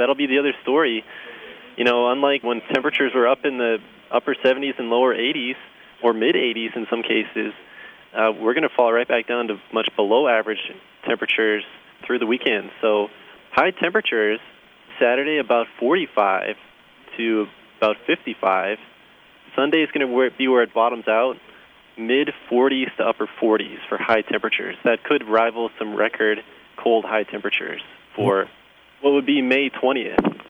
that'll be the other story. Unlike when temperatures were up in the upper 70s and lower 80s, or mid-80s in some cases, we're going to fall right back down to much below average temperatures through the weekend. So high temperatures, Saturday about 45 to about 55. Sunday is going to be where it bottoms out, mid-40s to upper 40s for high temperatures. That could rival some record cold high temperatures for what would be May 20th.